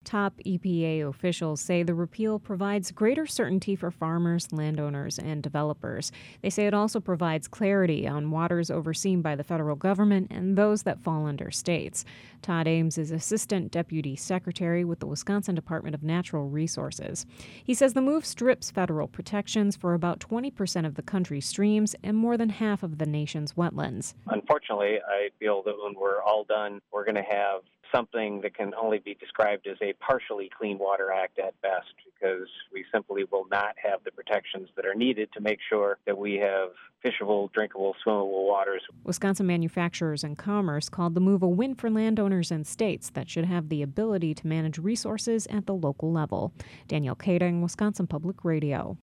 Top EPA officials say the repeal provides greater certainty for farmers, landowners, and developers. They say it also provides clarity on waters overseen by the federal government and those that fall under states. Todd Ames is Assistant Deputy Secretary with the Wisconsin Department of Natural Resources. He says the move strips federal protections for about 20% of the country's streams and more than half of the nation's wetlands. Unfortunately, I feel that when we're all done, we're going to have something that can only be described as a partially Clean Water Act at best, because we simply will not have the protections that are needed to make sure that we have fishable, drinkable, swimmable waters. Wisconsin Manufacturers and Commerce called the move a win for landowners and states that should have the ability to manage resources at the local level. Danielle Kading, Wisconsin Public Radio.